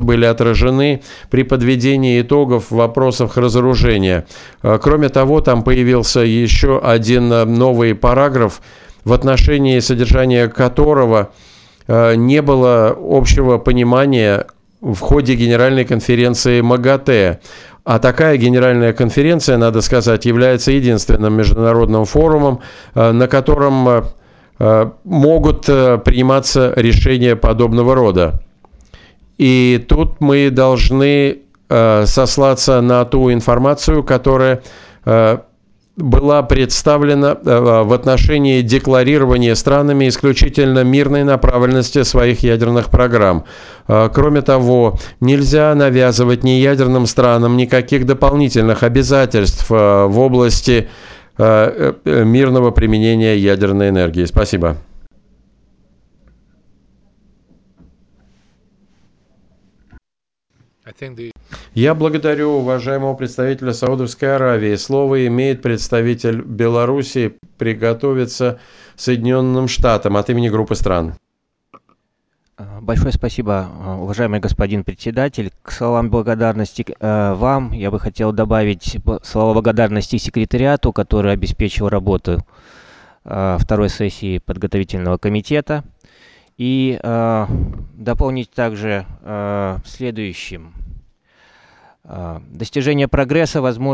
были отражены при подведении итогов в вопросах разоружения. Кроме того, там появился еще один новый параграф, в отношении содержания которого не было общего понимания в ходе Генеральной конференции МАГАТЭ. А такая Генеральная конференция, надо сказать, является единственным международным форумом, на котором могут приниматься решения подобного рода. И тут мы должны сослаться на ту информацию, которая была представлена в отношении декларирования странами исключительно мирной направленности своих ядерных программ. Кроме того, нельзя навязывать неядерным странам никаких дополнительных обязательств в области мирного применения ядерной энергии. Спасибо. Я благодарю уважаемого представителя Саудовской Аравии. Слово имеет представитель Белоруссии. Приготовиться Соединенным Штатам от имени группы стран. Большое спасибо, уважаемый господин председатель. К словам благодарности вам я бы хотел добавить слова благодарности секретариату, который обеспечил работу второй сессии подготовительного комитета. И дополнить также следующим. Достижение прогресса возможно